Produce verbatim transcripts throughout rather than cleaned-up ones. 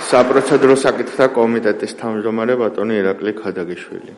საპროცედურო საკითხთა კომიტეტის თავმჯდომარე ბატონი ირაკლი ქადაგიშვილი.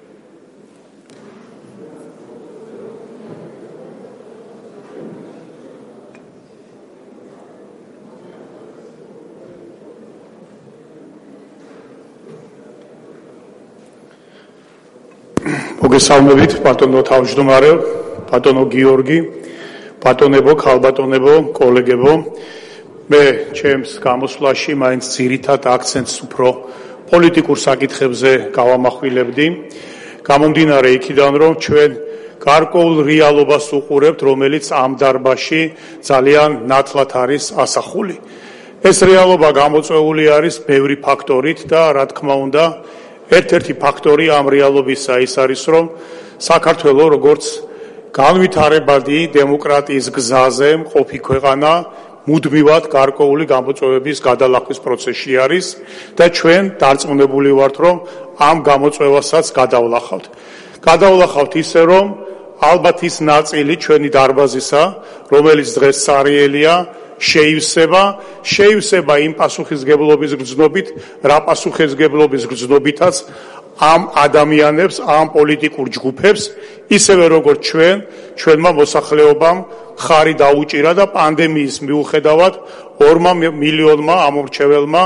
მოგესალმებით ბატონო თავმჯდომარე, ბატონო გიორგი, ბატონებო, ქალბატონებო, კოლეგებო. მე ჩემს გამოსვლაში მაინც ძირითად აქცენტს უფრო პოლიტიკურ საკითხებზე გავამახვილებდი. გამომდინარე იქიდან, რომ ჩვენ გარკვეულ რეალობას უყურებთ, რომელიც ამ დარბაზში ძალიან ნათლად არის ასახული. ეს რეალობა გამოწვეული არის ბევრი ფაქტორით და რა თქმა უნდა, ერთ-ერთი ფაქტორი ამ რეალობისა ის არის, რომ საქართველო როგორც განვითარებადი დემოკრატიის გზაზე მყოფი ქვეყანა მუდმივად გარკვეული გამოწვევების გადალახვის პროცესში არის და ჩვენ დარწმუნებული ვართ, რომ ამ გამოწვევასაც გადავლახავთ. გადავლახავთ ისე, რომ ალბათ ის ნაწილი ჩვენი დარბაზისა, რომელიც დღეს სარიელია, შეივსება, შეივსება იმ პასუხისგებლობის გრძნობით, რა პასუხისგებლობის გრძნობითაც ამ ადამიანებს, ამ პოლიტიკურ ჯგუფებს, ისევე როგორც ჩვენ, ჩვენმა მოსახლეობამ ხარი დაუჭირა და პანდემიის მიუხედავად ორმა მილიონმა ამორჩეველმა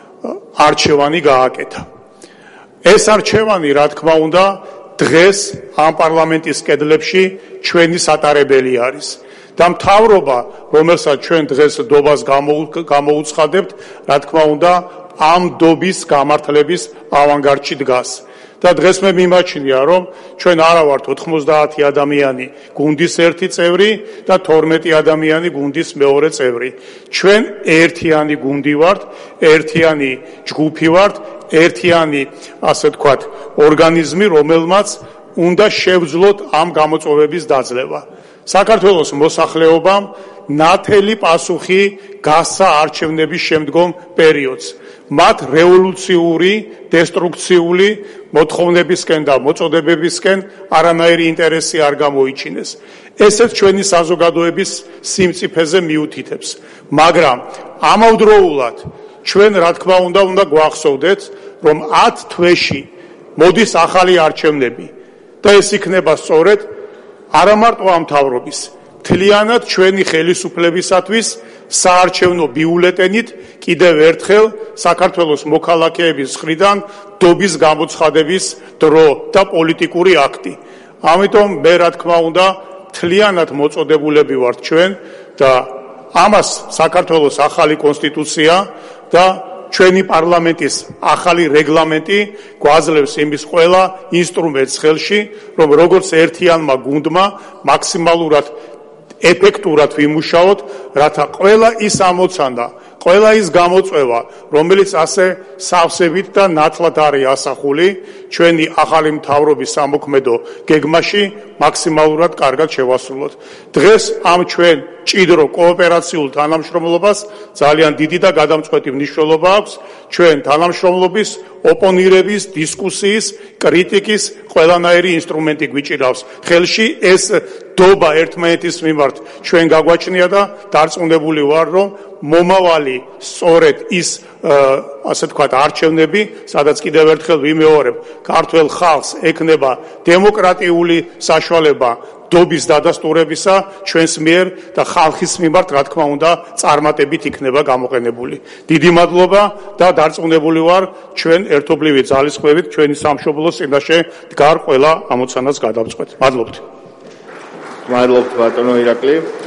არჩევანი გააკეთა. ეს არჩევანი, რა თქმა უნდა, დღეს ამ პარლამენტის კედლებში ჩვენი სატარებელი არის. და მთავრობა, რომელსაც ჩვენ დღეს დობას გამოუცხადებთ, რა თქმა უნდა, ამ დობის გამართლების ავანგარდში დგას. და დღეს მე მიმაჩნია, რომ ჩვენ არა ვართ ოთხმოცდაათი ადამიანი გუნდის ერთი წევრი და თორმეტი ადამიანი გუნდის მეორე წევრი. ჩვენ ერთიანი გუნდი ვართ, ერთიანი ჯგუფი ვართ, ერთიანი, ასე ვთქვათ, ორგანიზმი, რომელმაც უნდა შევძლოთ ამ გამოწვევების დაძლევა. საქართველოს მოსახლეობამ ნათელი პასუხი გასცა არჩევნების შემდგომ პერიოდს. მათ რევოლუციური, დესტრუქციული მოთხოვნებისკენ და მოწოდებებისკენ არანაირი ინტერესი არ გამოიჩინეს. ესეც ჩვენი საზოგადოების სიმწიფეზე მიუთითებს. მაგრამ ამავდროულად ჩვენ, რა თქმა უნდა, უნდა გვახსოვდეთ, რომ ათ თვეში მოდის ახალი არჩევნები და ეს იქნება სწორედ არა მარტო ამ მთავრობის, მთლიანად ჩვენი ხელისუფლებისათვის საარჩევნო ბიულეტენით კიდევ ერთხელ საქართველოს მოქალაქეების მხრიდან დობის გამოცხადების დრო და პოლიტიკური აქტი. ამიტომ მე, რა თქმა უნდა, მთლიანად მოწოდებულები ვართ ჩვენ და ამას საქართველოს ახალი კონსტიტუცია და ჩვენი პარლამენტის ახალი რეგლამენტი გვაძლევს იმის ყველა ინსტრუმენტს ხელში, რომ როგორც ერთიანმა გუნდმა მაქსიმალურად ეფექტურად ვიმუშაოთ, რათა ყველა ის ამოცანა, ყველა ის გამოწვევა, რომელიც ასე სავსებით და ნათლად არის ასახული ჩვენი ახალი მთავრობის სამოქმედო გეგმაში, მაქსიმალურად კარგად შევასრულოთ. დღეს ამ ჩვენ ჭიდრო კოოპერაციულ თანამშრომლობას ძალიან დიდი და გადამწყვეტი მნიშვნელობა აქვს ჩვენ თანამშრომლობის, ოპონირების, დისკუსიის, კრიტიკის ყველანაირი ინსტრუმენტი გვიჭირავს ხელში. ეს დობა ერთმანეთის მიმართ ჩვენ გაგვაჩნია და დარწმუნებული ვარ, რომ მომავალი სწორედ ის ასე ვთქვათ არჩევნები, სადაც კიდევ ერთხელ ვიმეორებ, ქართველ ხალხს ექნება დემოკრატიული საშუალება დობის დადასტურებისა ჩვენს მიერ და ხალხის მიმართ, რა თქმა უნდა, წარმატებით იქნება გამოყენებული. დიდი მადლობა და დარწმუნებული ვარ, ჩვენ ერთობლივი ძალისხმევით ჩვენი სამშობლოს წინაშე დგარ ყველა ამოცანას გადავწყვეტ. მადლობთ. მადლობთ ბატონო ირაკლი.